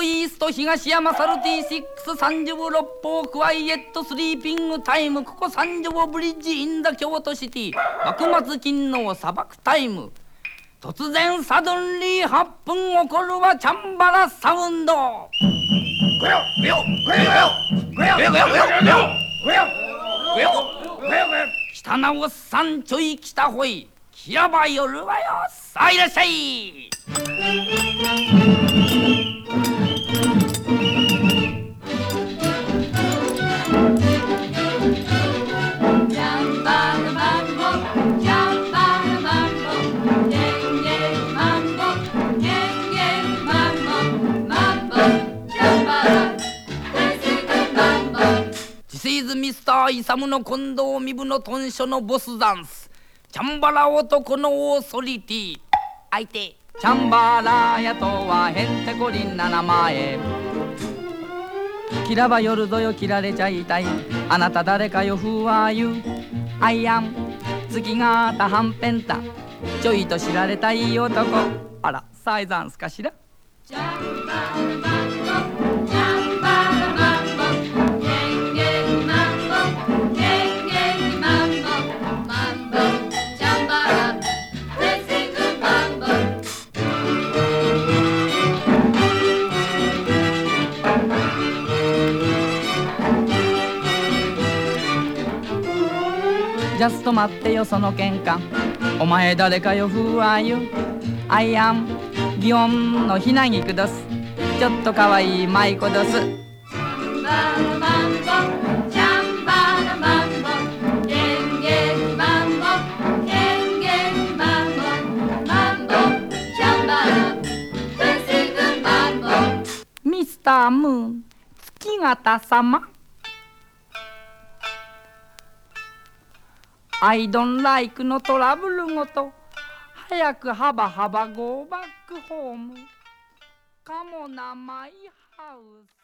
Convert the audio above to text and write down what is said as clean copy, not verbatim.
トイースト東山サルティ636歩クワイエットスリーピングタイムここ三条ブリッジインダ京都シティ幕末金の砂漠タイム突然サドンリー8分起こるはチャンバラサウンドごよごよごよごよごよごよごよごよごよごよ北直さんちょい北ほいきらば夜はよさあいらっしゃいミスターイサムの近藤身分の豚書のボスダンスチャンバラ男のオーソリティ相手チャンバラやとはへんてこりんな名前切らば夜ぞよ切られちゃいたいあなた誰かよふわゆアイアン月形はんぺんたちょいと知られたい男あらサイザンスかしらチャンバラジャスト待ってよその喧嘩お前誰かよふわゆアイアン祇園のひなぎくどすちょっとかわいいマイコどすチャンバラマンボチャンバラマンボゲゲマンボゲゲマンボマンボチャンバラベシグマンボミスタームーン月形様アイドンライクのトラブルごと早くハバハバゴーバックホームカモなマイハウス